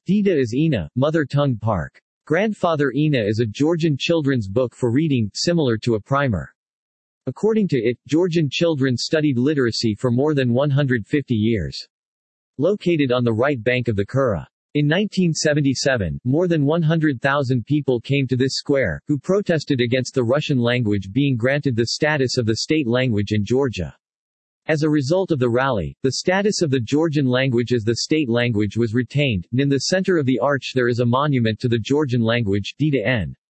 Dida is Ina, Mother Tongue Park. Grandfather Ina is a Georgian children's book for reading, similar to a primer. According to it, Georgian children studied literacy for more than 150 years. Located on the right bank of the Kura. In 1977, more than 100,000 people came to this square, who protested against the Russian language being granted the status of the state language in Georgia. As a result of the rally, the status of the Georgian language as the state language was retained, and in the center of the arch there is a monument to the Georgian language, Dida N.